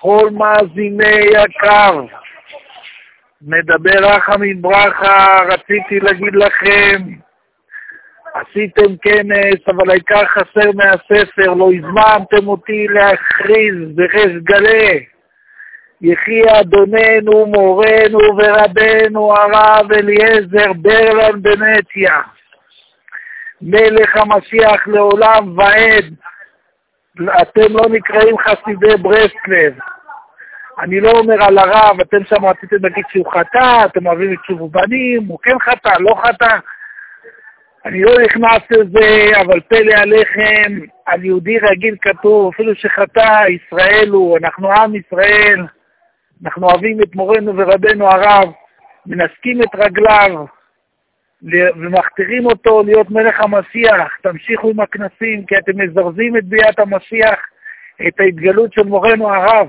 כל מאזיני יקר, מדבר רחמים ברכה, רציתי להגיד לכם, עשיתם כנס, אבל העיקר חסר מהספר, לא הזמנתם אותי להכריז בריש גלי. יחי אדוננו, מורנו ורבנו הרב אליעזר ברלנד בנתיה, מלך המשיח לעולם ועד. אתם לא נקראים חסידי ברסלב. אני לא אומר על הרב, אתם שם רציתם להגיד שהוא חטא, אתם אוהבים את שוב בנים, הוא כן חטא, לא חטא. אני לא נכנס לזה, אבל פלא עליכם, על יהודי רגיל כתוב, אפילו שחטא, ישראל הוא, אנחנו עם ישראל, אנחנו אוהבים את מורנו ורבנו הרב, מנסקים את רגליו, ומכתירים אותו להיות מלך המשיח. תמשיכו עם הכנסים, כי אתם מזרזים את ביאת המשיח, את ההתגלות של מורנו הרב.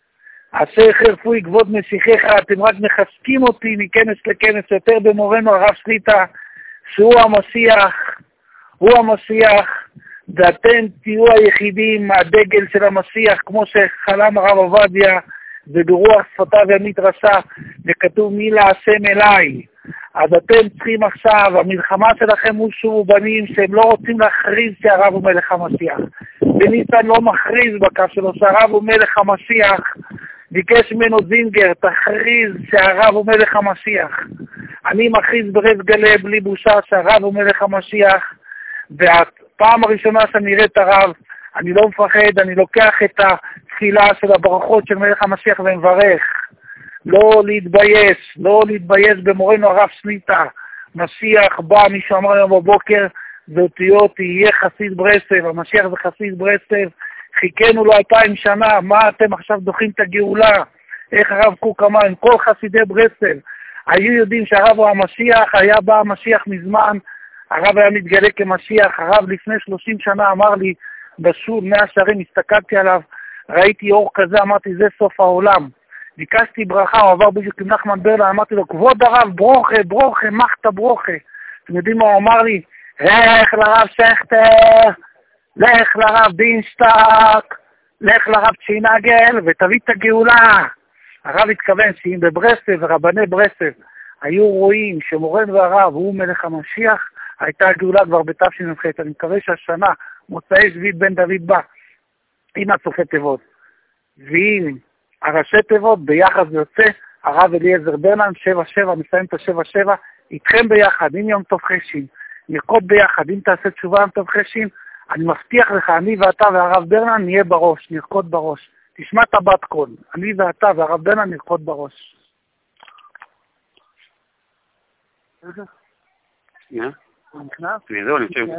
אשר חרפו כבוד משיחיך, אתם רק מחזקים אותי מכנס לכנס יותר במורנו הרב שליטה, שהוא המשיח, הוא המשיח, ואתם תהיו היחידים מהדגל של המשיח, כמו שחלם הרב עובדיה, וברוח שפתיו ימית רשע, וכתוב מי להשם אליי. אז אתם צריכים עכשיו, המלחמה שלכם הוא שוב בנים שהם לא רוצים להכריז שהרב הוא מלך המשיח. וניסן לא מכריז בקו שלו שהרב הוא מלך המשיח. ביקש ממנו זינגר, תכריז שהרב הוא מלך המשיח. אני מכריז בריש גלי בלי בושה שהרב הוא מלך המשיח. והפעם הראשונה שאני אראה את הרב, אני לא מפחד, אני לוקח את התפילה של הברכות של מלך המשיח ומברך. לא להתבייש, לא להתבייש במורנו הרב שליטה. משיח בא, מישהו אמר היום בבוקר, ואותיות תהיה חסיד ברסלב, המשיח זה חסיד ברסלב, חיכינו לו 2000 שנה, מה אתם עכשיו דוחים את הגאולה? איך הרב קוק אמר, עם כל חסידי ברסלב, היו יודעים שהרב הוא המשיח, היה בא המשיח מזמן, הרב היה מתגלה כמשיח, הרב לפני 30 שנה אמר לי, בשול 100 שערים, הסתכלתי עליו, ראיתי אור כזה, אמרתי, זה סוף העולם. ביקשתי ברכה, הוא עבר בדיוק עם נחמן ברלנד, אמרתי לו, כבוד הרב, ברוכה, ברוכה, מחת ברוכה. אתם יודעים מה הוא אמר לי? לך לרב שכטר, לך לרב דינשטק, לך לרב צ'ינגל, ותביא את הגאולה. הרב התכוון שאם בברסלב ורבני ברסלב היו רואים שמורנו והרב הוא מלך המשיח, הייתה הגאולה כבר בתש"ח. אני מקווה שהשנה מוצאי שביעית בן דוד בא. הנה הצופי תיבות. ואם הראשי תיבות ביחד זה יוצא, הרב אליעזר ברלנד 77, מסיים את ה-77, איתכם ביחד, עם יום טוב חשים, נרקוד ביחד, אם תעשה תשובה יום טוב חשים, אני מבטיח לך, אני ואתה והרב ברלנד נהיה בראש, נרקוד בראש. תשמע את הבת קול, אני ואתה והרב ברלנד נרקוד בראש. שנייה? הוא נכנס?